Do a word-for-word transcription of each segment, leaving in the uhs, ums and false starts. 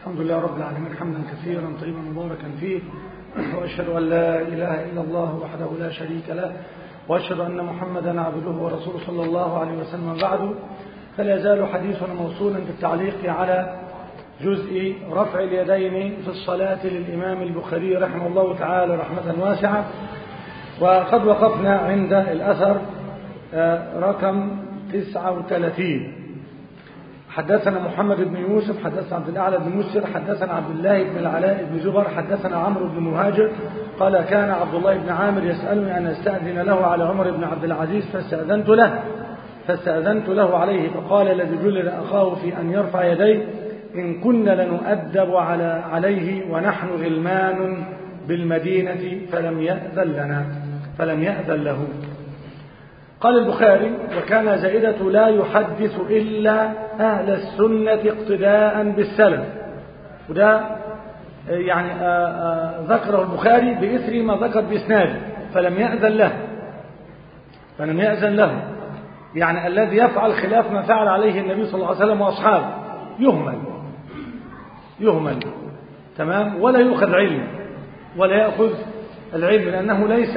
الحمد لله رب العالمين حمدا كثيرا طيبا مباركا فيه، وأشهد أن لا إله إلا الله وحده لا شريك له، وأشهد أن محمدا عبده ورسوله صلى الله عليه وسلم. بعد، فلا يزال حديثنا موصولا بالتعليق على جزء رفع اليدين في الصلاة للإمام البخاري رحمه الله تعالى رحمة واسعة. وقد وقفنا عند الأثر رقم تسعة وثلاثين. حدثنا محمد بن يوسف حدثنا عبد الأعلى بن مسر حدثنا عبد الله بن العلاء بن زبر حدثنا عمرو بن مهاجر قال كان عبد الله بن عامر يسألني أن أستأذن له على عمر بن عبد العزيز فاستأذنت له فاستأذنت له عليه، فقال الذي جلد أخاه في أن يرفع يديه إن كنا لنؤدب على عليه ونحن غلمان بالمدينة فلم يأذن لنا فلم يأذن له. قال البخاري: وكان زائدة لا يحدث إلا أهل السنة اقتداء بالسلف. وده يعني آآ آآ ذكره البخاري بإثر ما ذكر بإسناده فلم يأذن له فلم يأذن له يعني الذي يفعل خلاف ما فعل عليه النبي صلى الله عليه وسلم وأصحابه يهمل يهمل تمام، ولا يؤخذ علم ولا يأخذ العلم لأنه ليس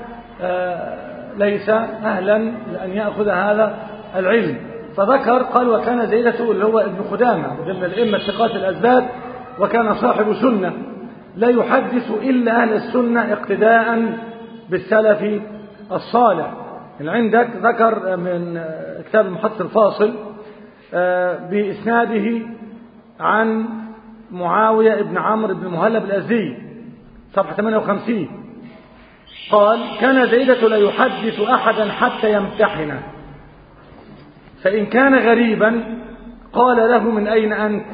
ليس أهلا لأن يأخذ هذا العلم. فذكر قال: وكان زيدته اللي هو ابن خدامة ضمن الأئمة ثقات الأسباب، وكان صاحب سنة لا يحدث إلا أهل السنة اقتداء بالسلف الصالح. اللي عندك ذكر من كتاب المحط الفاصل بإسناده عن معاوية ابن عمرو بن مهلب الأزدي صفحة ثمانية وخمسين قال: كان زيدة لا يحدث أحدا حتى يمتحنه، فإن كان غريبا قال له: من أين أنت؟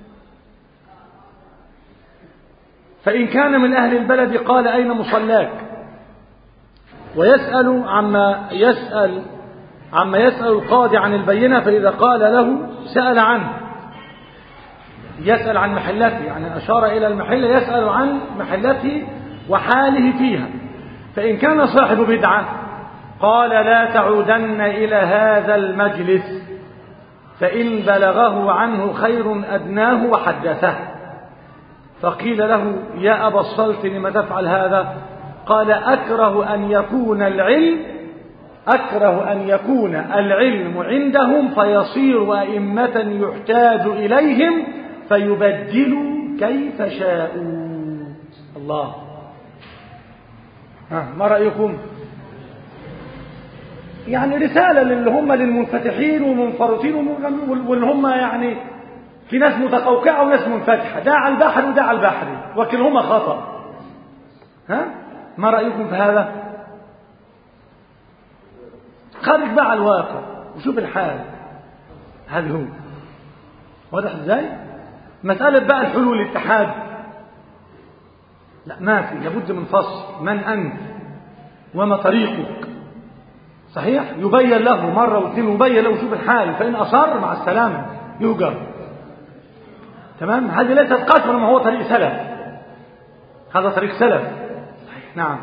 فإن كان من أهل البلد قال: أين مصلاك؟ ويسأل عما يسأل عما يسأل القاضي عن البينة، فإذا قال له سأل عنه، يسأل عن محلته، يعني أشار إلى المحل يسأل عن محلته وحاله فيها. فإن كان صاحب بدعة قال: لا تعودن إلى هذا المجلس، فإن بلغه عنه خير أدناه وحدثه. فقيل له: يا أبا الصلت لم تفعل هذا؟ قال: أكره أن يكون العلم أكره أن يكون العلم عندهم فيصير أئمة يحتاج إليهم فيبدلوا كيف شاءوا. الله، ها ما رأيكم؟ يعني رسالة للي هم للمنفتحين والمنفرطين واللي هم يعني في ناس متقوقعة وناس منفتحة، ده على البحر وده على البحر وكلهما خطأ. ها ما رأيكم في هذا؟ خارج بقى على الواقع وشوف الحال. هذا هو واضح ازاي؟ مسألة بقى الحلول والاتحاد لا، ما في، لابد من فصل من أنت وما طريقك. صحيح يبين له مرة واثنين ويبين له وشوف الحال، فإن أصر مع السلامة يهجر. تمام، هذه ليست قسوة، ما هو طريق سلف، هذا طريق سلف. نعم.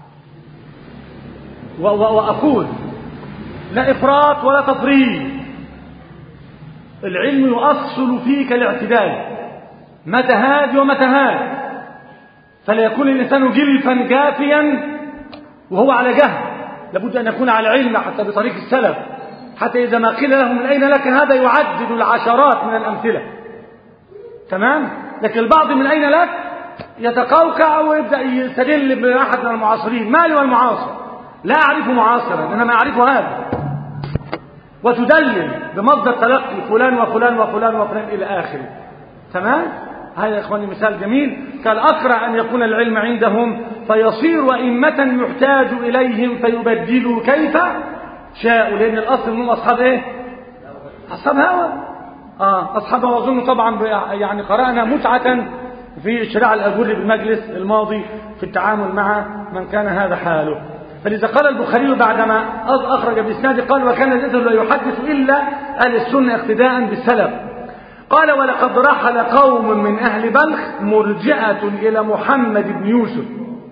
وأقول لا إفراط ولا تفريط، العلم يؤصل فيك الاعتدال متى هاد ومتى هاد، فلا يكون الإنسان جلفا جافيا وهو على جهل، لابد أن يكون على علم حتى بطريق السلف، حتى إذا ما قيل له من أين لك هذا يعدد العشرات من الأمثلة. تمام، لكن البعض من أين لك يتقوقع ويبدأ يستدل بأحد من المعاصرين. مالي والمعاصر؟ لا أعرف معاصرا إنما أعرف هذا، وتدلل بمصدر تلقي فلان وفلان وفلان وفلان إلى آخره. تمام، هذا يا إخواني مثال جميل. كالأقرأ أن يكون العلم عندهم فيصير أئمة يحتاج إليهم فيبدلوا كيف شاءوا، لأن الأصل منهم أصحاب إيه؟ أصحاب هوى. آه أصحاب هوى. أظن طبعا يعني قرأنا متعة في إشراع الأجر بالمجلس الماضي في التعامل مع من كان هذا حاله. فلذا قال البخاري بعدما أخرج بإسناده قال: وكان زيد لا يحدث إلا أهل السنة اقتداء بالسلف. قال: ولقد رحل قوم من أهل بلخ مرجئة إلى محمد بن يوسف،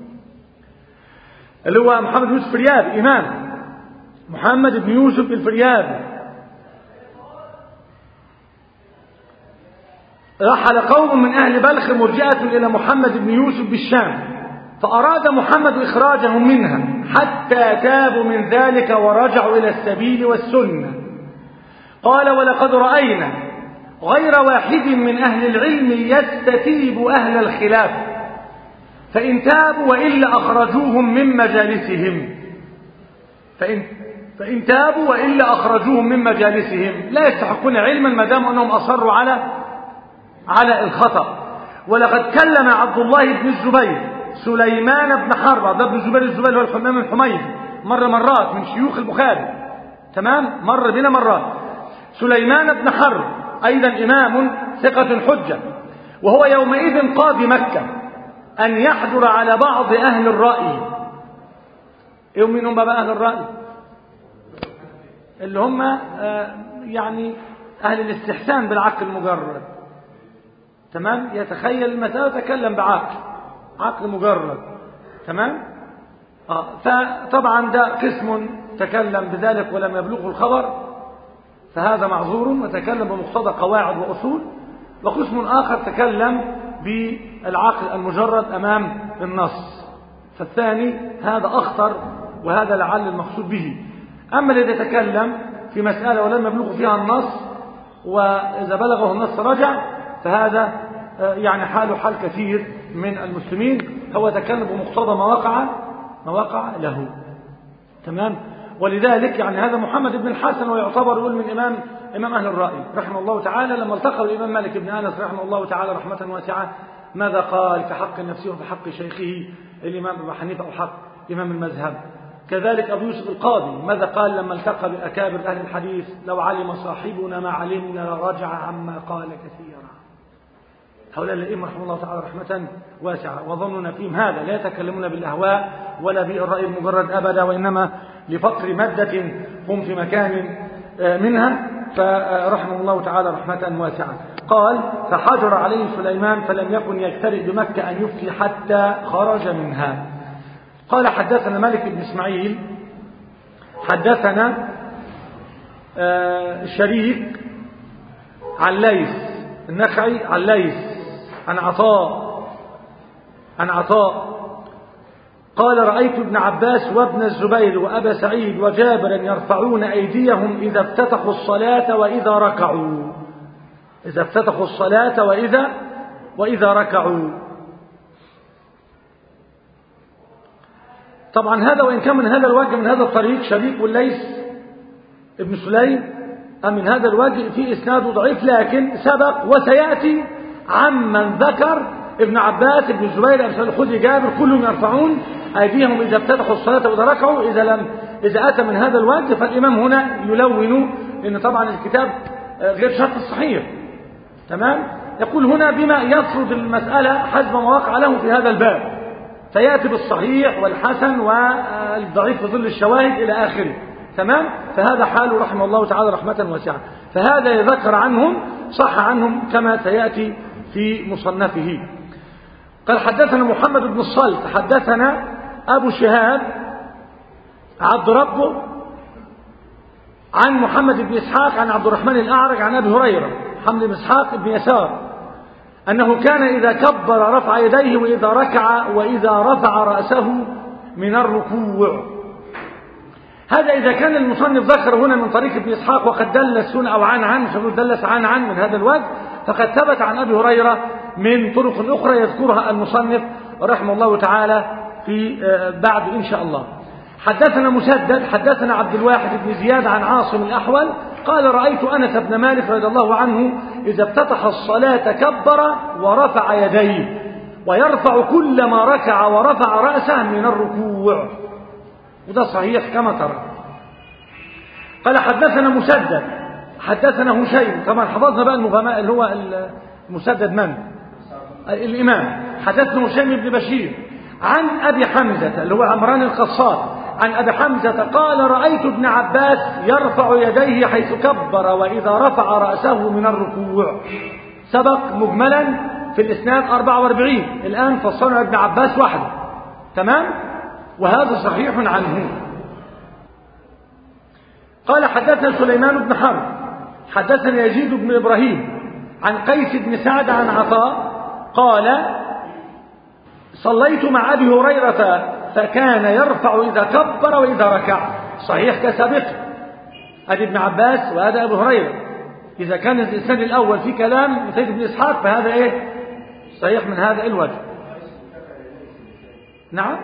اللي هو محمد بن يوسف الفريابي، إمام محمد بن يوسف الفريابي، رحل قوم من أهل بلخ مرجئة إلى محمد بن يوسف بالشام، فأراد محمد إخراجهم منها حتى تابوا من ذلك ورجعوا إلى السبيل والسنة. قال: ولقد رأينا غير واحد من أهل العلم يستتيب أهل الخلاف، فإن تابوا وإلا أخرجوهم من مجالسهم فإن, فإن تابوا وإلا أخرجوهم من مجالسهم لا يستحقون علما ما دام أنهم أصروا على على الخطأ. ولقد كلم عبد الله بن الزبير سليمان بن حرب، عبد الله بن الزبير الزبير هو الحمام الحميد، مر مرات من شيوخ البخاري، تمام، مر بنا مرات. سليمان بن حرب أيضا إمام ثقة حجة، وهو يومئذ قاضي مكة، أن يحضر على بعض أهل الرأي. يوم منهم بقى أهل الرأي اللي هم آه يعني أهل الاستحسان بالعقل المجرد، تمام، يتخيل المسألة ويتكلم بعقل، عقل مجرد، تمام. آه فطبعا ده قسم تكلم بذلك ولم يبلغه الخبر، فهذا معذور وتكلم بمقتضى قواعد وأصول. وقسم آخر تكلم بالعقل المجرد أمام النص، فالثاني هذا أخطر، وهذا لعل المقصود به. أما الذي يتكلم في مسألة ولم يبلغ فيها النص، وإذا بلغه النص رجع، فهذا يعني حاله حال كثير من المسلمين، هو يتكلم بمقتضى ما وقع ما وقع له، تمام. ولذلك يعني هذا محمد بن الحسن ويعتبر يقول من إمام إمام أهل الرأي رحمه الله تعالى. لما التقى الإمام مالك بن أنس رحمه الله تعالى رحمة واسعة، ماذا قال في حق نفسه وفي حق شيخه الإمام أبو حنيفة أو حق إمام المذهب؟ كذلك أبو يوسف القاضي ماذا قال لما التقى بأكابر أهل الحديث؟ لو علم صاحبنا ما علمنا لرجع عما قال كثيرا. هؤلاء الأئمة رحمه الله تعالى رحمة واسعة، وظننا فيهم هذا لا يتكلمون بالأهواء ولا بالرأي المجرد أبدا، وإنما لفقر مادة هم في مكان منها، فرحمه الله تعالى رحمة واسعة. قال: فحجر عليه سليمان فلم يكن يجترئ بمكة أن يفتي حتى خرج منها. قال: حدثنا مالك بن إسماعيل حدثنا شريك عن ليث النخعي عن ليث عن عطاء عن عطاء قال: رأيت ابن عباس وابن الزبير وأبا سعيد وجابرا يرفعون أيديهم إذا افتتحوا الصلاة وإذا ركعوا إذا افتتحوا الصلاة وإذا وإذا ركعوا. طبعا هذا وإن كان من هذا الوجه من هذا الطريق شريك والليث ابن سليم، أم من هذا الوجه في إسناده ضعيف، لكن سبق وسيأتي عمن ذكر ابن عباس ابن الزبير ابن الخدري جابر كلهم يرفعون أيديهم إذا افتتحوا الصلاة وإذا ركعوا. إذا لم إذا أتى من هذا الوجه فالإمام هنا يلون، لأن طبعا الكتاب غير شرط الصحيح، تمام. يقول هنا بما يفرض المسألة حسب ما وقع له في هذا الباب، فيأتي بالصحيح والحسن والضعيف في ظل الشواهد إلى آخره، تمام. فهذا حاله رحمه الله تعالى رحمة واسعة. فهذا يذكر عنهم صح عنهم كما سيأتي في مصنفه. قال: حدثنا محمد بن الصلت حدثنا أبو شهاب عبد ربه عن محمد بن إسحاق عن عبد الرحمن الأعرج عن أبي هريرة محمد بن إسحاق بن يسار أنه كان إذا كبر رفع يديه وإذا ركع وإذا رفع رأسه من الركوع. هذا إذا كان المصنف ذكر هنا من طريق ابن إسحاق وقد دلس هنا أو عن عن مش دلس عن عن من هذا الوجه، فقد ثبت عن أبي هريرة من طرق أخرى يذكرها المصنف رحمه الله تعالى في بعد إن شاء الله. حدثنا مسدد حدثنا عبد الواحد بن زياد عن عاصم الأحول قال: رأيت أنس بن مالك رضي الله عنه إذا افتتح الصلاة كبر ورفع يديه ويرفع كل ما ركع ورفع رأسه من الركوع، وده صحيح كما ترى. قال: حدثنا مسدد حدثنا هشيم، طبعا حفظنا بقى المغاماء اللي هو المسدد من الإمام. حدثنا هشيم بن بشير عن أبي حمزة اللي هو عمران القصاب عن أبي حمزة قال: رأيت ابن عباس يرفع يديه حيث كبر وإذا رفع رأسه من الركوع. سبق مجملا في الإسناد أربعة وأربعين، الآن فصلنا ابن عباس وحده، تمام، وهذا صحيح عنه. قال: حدثنا سليمان بن حرب حدثنا يزيد بن إبراهيم عن قيس بن سعد عن عطاء قال صليت مع أبي هريرة فكان يرفع إذا كبر وإذا ركع. صحيح كسابق أدي ابن عباس وهذا أبو هريرة. إذا كان الإسناد الأول في كلام سيد بن إسحاق فهذا إيه صحيح من هذا الوجه. نعم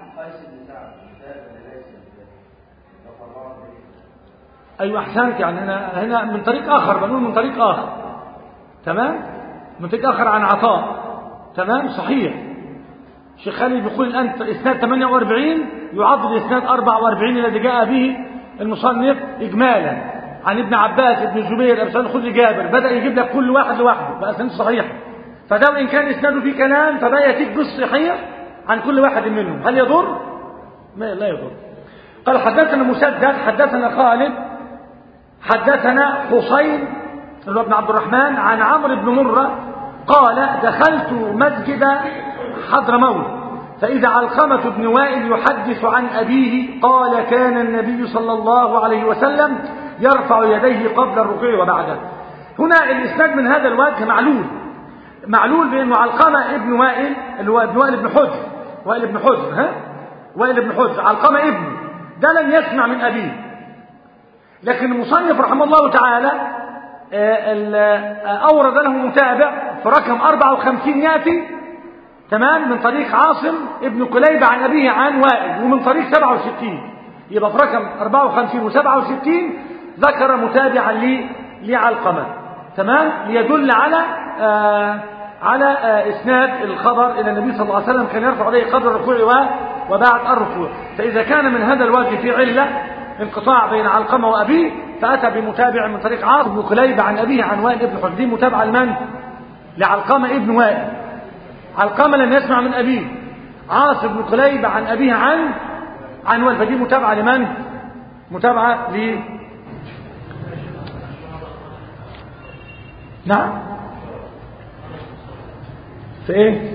أيوة أحسنت. يعني هنا, هنا من طريق آخر بنقول من طريق آخر تمام من طريق آخر عن عطاء تمام صحيح. شيخ خالد بيقول الآن إسناد ثمانية وأربعين يعضد إسناد أربعة وأربعين الذي جاء به المصنف إجمالا عن ابن عباس ابن جبير أبو سعيد الخدري جابر. بدأ يجيب لك كل واحد لوحده بأسانيد صحيحة. فده وإن كان إسناده فيه كلام فده يأتيك بالصحيح عن كل واحد منهم. هل يضر؟ ما لا يضر. قال حدثنا مسدد حدثنا خالد حدثنا حسين اللي هو ابن عبد الرحمن عن عمرو بن مرة قال دخلت مسجد حضرموت فإذا علقمة بن وائل يحدث عن أبيه قال كان النبي صلى الله عليه وسلم يرفع يديه قبل الركوع وبعده. هنا الإسناد من هذا الوجه معلول معلول بأنه علقمة ابن وائل اللي هو ابن وائل بن حجر وائل بن حجر ها وائل بن حجر علقمة ابنه ده لم يسمع من أبيه. لكن المصنف رحمه الله تعالى أورد له متابع في رقم أربعة وخمسين يأتي تمام من طريق عاصم ابن كليبة عن أبيه عن وائل ومن طريق سبعة وستين. يبقى في رقم أربعة وخمسين وسبعة وستين ذكر متابعا لي لعلقمة تمام ليدل على آه على آه إسناد الخبر إلى النبي صلى الله عليه وسلم كان يرفع عليه قبل الركوع وبعد الركوع. فإذا كان من هذا الوجه في علة انقطاع بين علقمة وأبيه فأتى بمتابع من طريق عاصم بن كليبة عن أبيه عن وائل ابن حجر. دي متابعة لمن؟ لعلقمة ابن وائل. علقمة لم يسمع من أبيه عاصم بن كليبة عن أبيه عن عن وائل. فدي متابعة لمن؟ متابعة ل نعم في ايه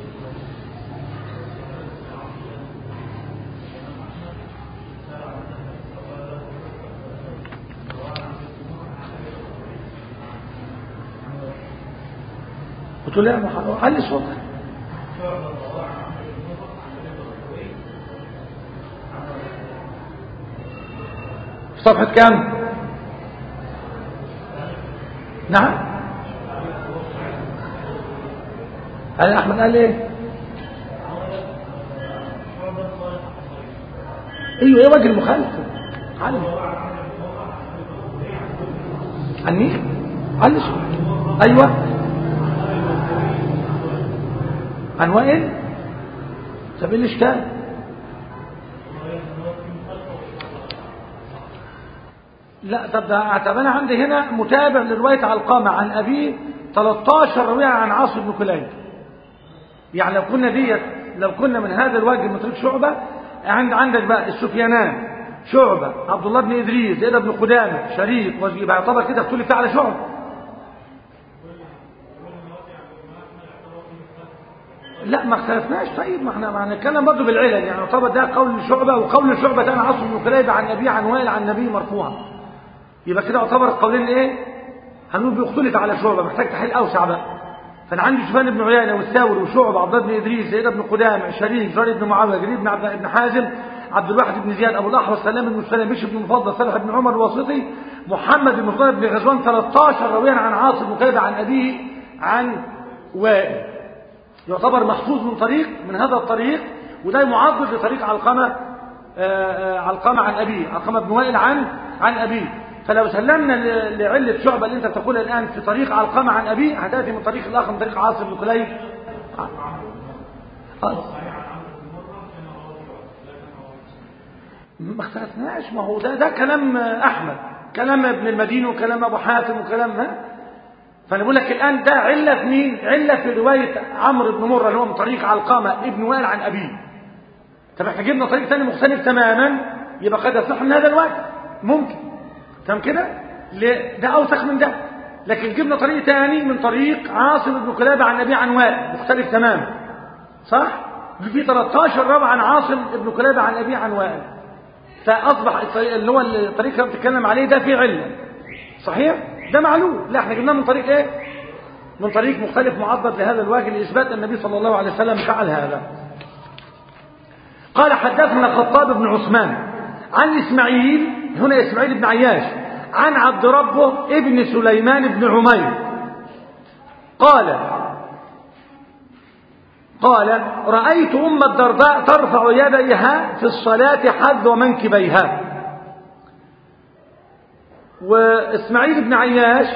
قلت له يا محمد علي صوتك في صفحة كام؟ نعم هل أحمد قال ايه؟ ايوه ايه وجه المخالفة؟ علي عن مين؟ علي صوتك ايوه عن وائل. طب ايه الاشكال؟ لا طب ده طب انا عندي هنا متابع لروايه علقمه عن ابيه ثلاثة عشر رواه عن عاصم بن كليبة. يعني لو كنا ديت لو كنا من هذا الوجه من طريق شعبه عند عندك بقى السفيانان شعبه عبد الله بن ادريس زيد بن قدامه شريك يبقى يعتبر كده اختلف على شعبه. لا ما اختلفناش. طيب ما احنا ما هنتكلم برضه بالعلل. يعني يعتبر ده قول شعبه وقول شعبه ده عن عاصم بن كليبة عن ابي عن وائل عن النبي مرفوعا. يبقى كده يعتبر القولين ايه هنقول بيختلف على شعبه محتاج تحليل اوسع بقى. فانا عندي سفيان بن عيينه والثوري وشعبه عبد الله بن ادريس زيد بن قدامه شريك زريد بن معاويه جرير بن عبد بن حازم عبد الواحد بن زياد ابو الاحوص سلام بن سلام بشر بن مفضل صالح بن عمر الواسطي محمد بن مفضل بن غزوان ثلاثة عشر رويا عن عاصم بن كليبة عن ابيه عن وائل. يعتبر محفوظ من طريق من هذا الطريق وده معضد لطريق علقمه علقمه عن ابيه علقمه بن وائل عن عن ابيه. فلو سلمنا لعلة شعبة اللي انت تقولها الآن في طريق علقمة عن أبيه هتأتي من طريق الآخر من طريق عاصم بن كليبة. ما اختلفناش. ما هو ده ده كلام أحمد كلام ابن المديني وكلام أبو حاتم وكلام ها. فأنا بقول لك الآن ده علة في مين؟ علة في رواية عمرو بن مرة اللي هو من طريق علقمة ابن وائل عن أبيه. طب احنا جبنا طريق ثاني مختلف تماما يبقى قد يصح من هذا الوجه ممكن تمام كده ده اوثق من ده. لكن جبنا طريق ثاني من طريق عاصم بن كليبة عن ابي عن وائل مختلف تماما صح. في ثلاثة عشر رابع عن عاصم بن كليبة عن ابي عن وائل. فاصبح الطريق اللي هو الطريق اللي بتتكلم عليه ده فيه عله صحيح ده معلوم. لا احنا جبناه من طريق ايه من طريق مختلف معضد لهذا الوجه لإثبات النبي صلى الله عليه وسلم فعل هذا. قال حدثنا خطاب بن عثمان عن إسماعيل، هنا إسماعيل بن عياش، عن عبد ربه ابن سليمان بن عمير قال قال رأيت أم الدرداء ترفع يديها في الصلاة حذو منكبيها. وإسماعيل بن عياش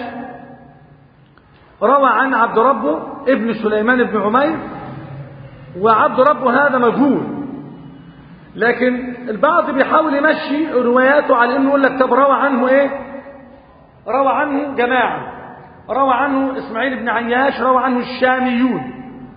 روى عن عبد ربه ابن سليمان بن عمير، وعبد ربه هذا مجهول، لكن البعض بيحاول يمشي رواياته على انه يقول لك طب روى عنه ايه؟ روى عنه جماعه، روى عنه اسماعيل بن عياش، روى عنه الشاميون،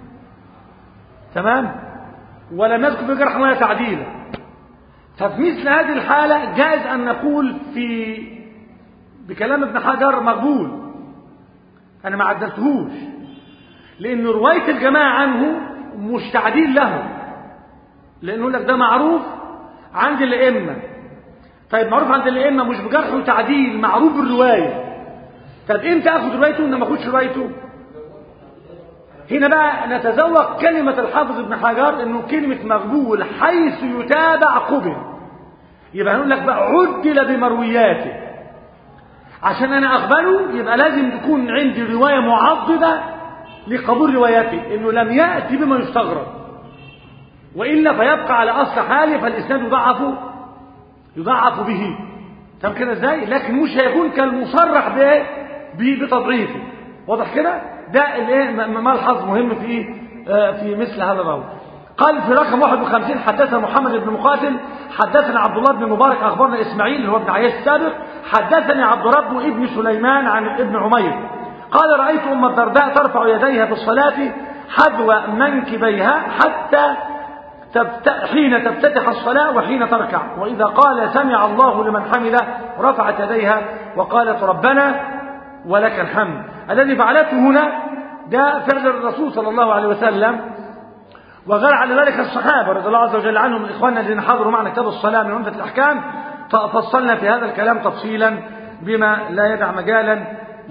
تمام، ولم يذكر في جرح ولا تعديل. ففي مثل هذه الحاله جائز ان نقول في بكلام ابن حجر مقبول، انا ما عدلتهوش، لان روايه الجماعه عنه مش تعديل له، لانه لك ده معروف عند الائمه. طيب معروف عند الائمه مش بجرح وتعديل، معروف بالروايه. طب امتى اخذ روايته ولا ما اخدش روايته؟ هنا بقى نتذوق كلمه الحافظ ابن حجر انه كلمه مقبول حيث يتابع قبل. يبقى هنقول لك بقى عدل بمروياته، عشان انا اقبله يبقى لازم تكون عندي روايه معضده لقبول روايته، انه لم ياتي بما يستغرب، وإلا فيبقى على أصل حاله فالإسناد يضعف يضعف به. تمام كده ازاي؟ لكن مش هيكون كالمصرح بايه؟ بتضعيفه. واضح كده؟ ده الايه ملحظ مهم في آه في مثل هذا الراوي. قال في رقم واحد وخمسين حدثنا محمد بن مقاتل حدثنا عبد الله بن مبارك اخبرنا اسماعيل اللي هو ابن عياش السابق حدثني عبد رب ابن سليمان عن ابن عمير قال رأيت أم الدرداء ترفع يديها في الصلاة حذو منكبيها حتى تبت... حين تفتتح الصلاة وحين تركع، وإذا قال سمع الله لمن حمده رفعت يديها وقالت ربنا ولك الحمد. الذي فعلته هنا ده فعل الرسول صلى الله عليه وسلم، وغير على ذلك الصحابة رضي الله عز وجل عنهم من إخواننا الذين حضروا معنا كتاب الصلاة من عمدة الأحكام، ففصلنا في هذا الكلام تفصيلا بما لا يدع مجالا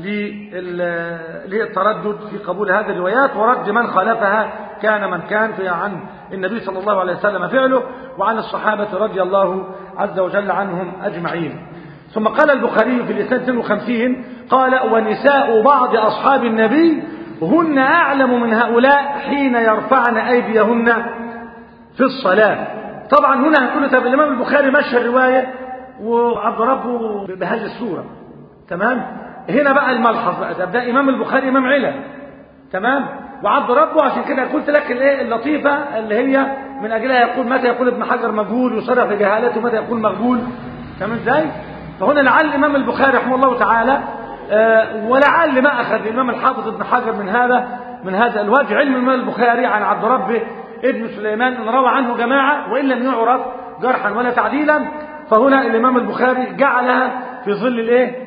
للتردد في قبول هذه الروايات ورد من خالفها كان من كان في عن النبي صلى الله عليه وسلم فعله وعن الصحابة رضي الله عز وجل عنهم أجمعين. ثم قال البخاري في الإسناد اثنين وخمسين قال ونساء بعض أصحاب النبي هن أعلم من هؤلاء حين يرفعن أيديهن في الصلاة. طبعا هنا هتقول طب الإمام البخاري مشى الرواية وعبد ربه بهذه الصورة، تمام. هنا بقى الملحظ بقى ده إمام البخاري إمام علم، تمام، وعبد ربه عشان كده قلت لك الايه اللطيفة اللي هي من أجلها يقول متى يقول ابن حجر مجهول يصرح بجهالته متى يقول مقبول، تمام ازاي؟ فهنا لعل الإمام البخاري رحمه الله تعالى آه ولعل ما أخذ الإمام الحافظ ابن حجر من هذا من هذا الوجه علم الإمام البخاري عن عبد ربه ابن سليمان ان روى عنه جماعة وإن لم يعرف جرحا ولا تعديلا، فهنا الإمام البخاري جعلها في ظل الايه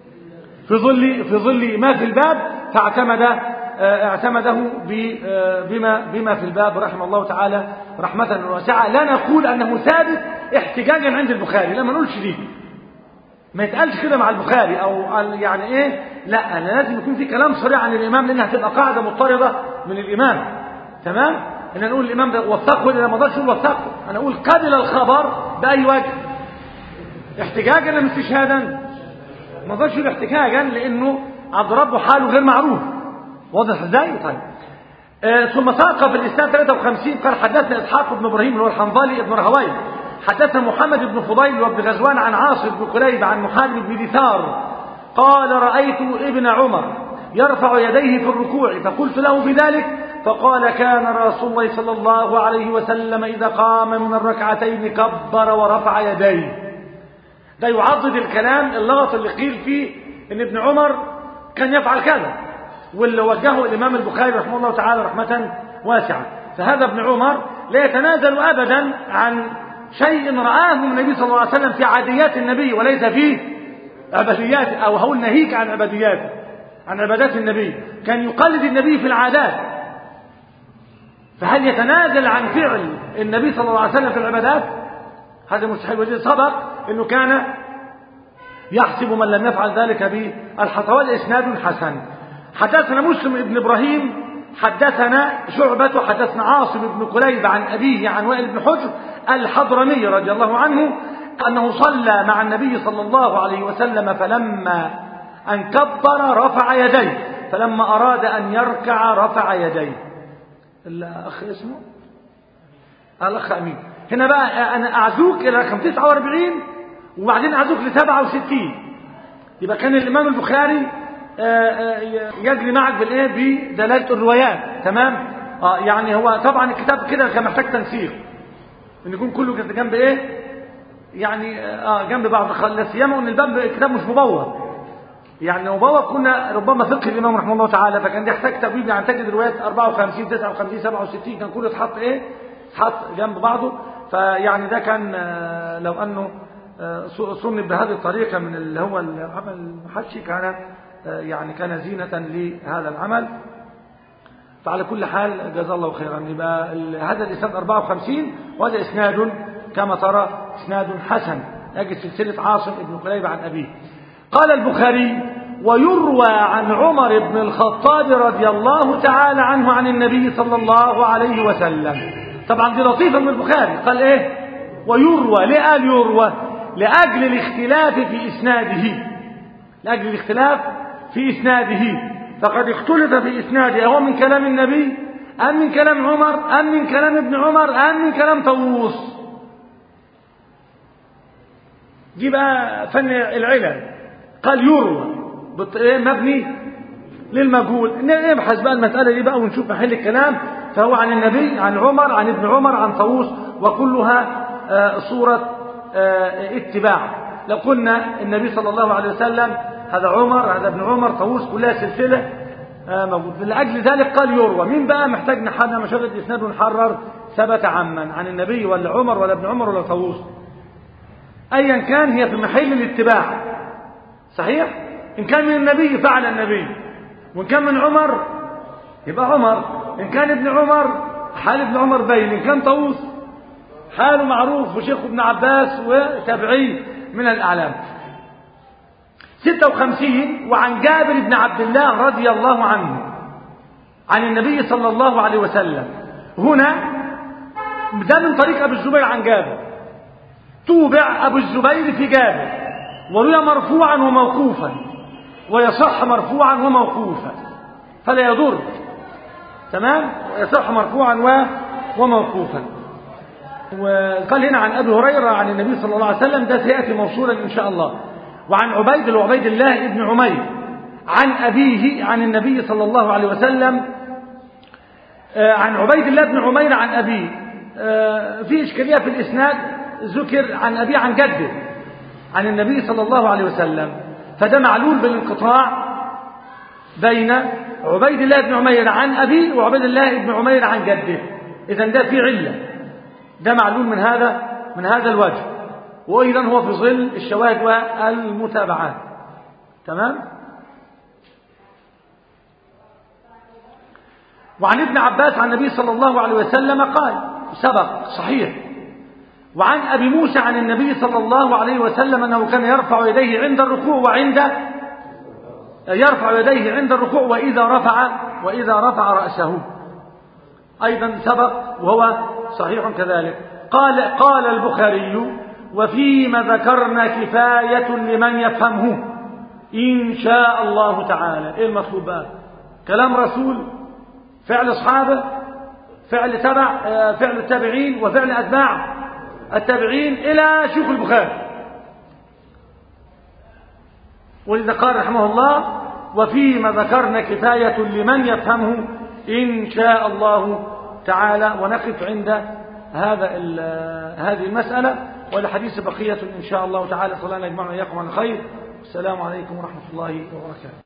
في ظل في ظل ما في الباب فاعتمد اعتمده بما بما في الباب رحمه الله تعالى رحمة واسعة. لا نقول أنه ثابت احتجاجا عند البخاري، لا ما نقولش دي، ما يتقالش كده مع البخاري أو يعني إيه، لا أنا لازم يكون في كلام صريح عن الإمام لأنها هتبقى قاعدة مضطردة من الإمام، تمام. إن نقول الإمام ده وثقه إذا ما ضلش وثقه، أنا أقول قبل الخبر بأي وجه احتجاجا أم استشهادا، ما ضلش احتجاجا لأنه عبد ربه حاله غير معروف. واضح ازاي؟ طيب آه ثم ساق في الاسناد ثلاثة وخمسين قال حدثنا اسحاق بن ابراهيم اللي هو الحنظلي ابن رهوي حدثنا محمد بن فضيل وابن غزوان عن عاصم بن قليب عن محارب بن دثار قال رأيت ابن عمر يرفع يديه في الركوع فقلت له بذلك فقال كان رسول الله صلى الله عليه وسلم إذا قام من الركعتين كبر ورفع يديه. ده يعضد الكلام اللغط اللي قيل فيه ان ابن عمر كان يفعل كذا واللي وجهه الإمام البخاري رحمه الله تعالى رحمة واسعة. فهذا ابن عمر لا يتنازل أبدا عن شيء رآه من النبي صلى الله عليه وسلم في عاديات النبي وليس في عبادياته، أو هو ناهيك عن عبادياته عن عبادات النبي، كان يقلد النبي في العادات. فهل يتنازل عن فعل النبي صلى الله عليه وسلم في العبادات؟ هذا مستحيل. وجه سبق أنه كان يحسب من لم يفعل ذلك بالحصوات. إسناد حسن. حدثنا مسلم بن إبراهيم حدثنا شعبة حدثنا عاصم بن قليب عن أبيه عن وائل بن حجر الحضرمي رضي الله عنه أنه صلى مع النبي صلى الله عليه وسلم فلما أن كبر رفع يديه فلما أراد أن يركع رفع يديه. الأخ اسمه الأخ أمين. هنا بقى أنا أعزوك إلى رقم تسعة وأربعين وبعدين أعزوك لسبعة وستين. يبقى كان الإمام البخاري يجري معك بالإيه بدلالة الروايات. تمام. آه يعني هو طبعا الكتاب كده كان محتاج تنسيق إن يكون كله كده جنب إيه يعني آه جنب بعض. لا سيما إن الباب الكتاب مش مبوب يعني مبوب كنا ربما فقه الإمام رحمه الله تعالى فكان يحتاج تبويب يعني تجد روايات أربعة وخمسين تسعة وخمسين سبعة وستين كان كله اتحط إيه اتحط جنب بعضه. فيعني ده كان آه لو أنه آه صنف بهذه الطريقة من اللي هو العمل المحشي كان يعني كان زينة لهذا العمل. فعلى كل حال جزا الله خيرا. يبقى هذا الإسناد أربعة وخمسين وهذا إسناد كما ترى إسناد حسن يجد سلسلة عاصم بن قليب عن أبيه. قال البخاري ويروى عن عمر بن الخطاب رضي الله تعالى عنه عن النبي صلى الله عليه وسلم. طبعا دي لطيفة من البخاري قال إيه ويروى. ليه قال يروى؟ لأجل الاختلاف في إسناده لأجل الاختلاف في إسناده. فقد اختلف في إسناده هو من كلام النبي أم من كلام عمر أم من كلام ابن عمر أم من كلام طاووس. دي بقى فن العلل. قال يروى مبني للمجهول. نبحث بقى المسألة دي بقى ونشوف محل الكلام. فهو عن النبي عن عمر عن ابن عمر عن طاووس وكلها صورة اتباع. لو قلنا النبي صلى الله عليه وسلم هذا عمر هذا ابن عمر طاووس كلها سلسلة موجود. لأجل ذلك قال يروى. مين بقى محتاج نحن مشاهد إسناد ونحرر ثبت عمن عن النبي ولا عمر ولا ابن عمر ولا طاووس أيا كان هي في محل الاتباع. صحيح. إن كان من النبي فعل النبي وإن كان من عمر يبقى عمر. إن كان ابن عمر حال ابن عمر بين. إن كان طاووس حاله معروف وشيخ ابن عباس وتابعي من الأعلام. ستة وخمسين وعن جابر بن عبد الله رضي الله عنه عن النبي صلى الله عليه وسلم. هنا ده من طريق أبو الزبير عن جابر. توبع أبو الزبير في جابر وروي مرفوعا وموقوفا ويصح مرفوعا وموقوفا فلا يضر. تمام. يصح مرفوعا وموقوفا. وقال هنا عن أبي هريرة عن النبي صلى الله عليه وسلم ده سيأتي موصولا إن شاء الله. وعن عبيد وعبيد الله ابن عمير عن أبيه عن النبي صلى الله عليه وسلم. عن عبيد الله بن عمير عن أبيه. في إشكالية في الإسناد ذكر عن أبيه عن جده عن النبي صلى الله عليه وسلم فده معلول بالانقطاع بين عبيد الله بن عمير عن أبيه وعبيد الله بن عمير عن جده. إذن ده في علة ده معلول من هذا من هذا الوجه. وأيضا هو في ظل الشواهد والمتابعات. تمام. وعن ابن عباس عن النبي صلى الله عليه وسلم قال سبق صحيح. وعن أبي موسى عن النبي صلى الله عليه وسلم أنه كان يرفع يديه عند الركوع وعند يرفع يديه عند الركوع وإذا رفع وإذا رفع رأسه أيضا سبق وهو صحيح كذلك. قال قال البخاري وفيما ذكرنا كفاية لمن يفهمه إن شاء الله تعالى. إيه المطلوب بقى؟ كلام رسول فعل أصحابه فعل تبع فعل التابعين وفعل أتباع التابعين إلى شيوخ البخاري. ولذا قال رحمه الله وفيما ذكرنا كفاية لمن يفهمه إن شاء الله تعالى. ونقف عند هذا هذه المسألة والحديث بقية إن شاء الله تعالى. صلى الله يجمعنا إياكم على خير. السلام عليكم ورحمة الله وبركاته.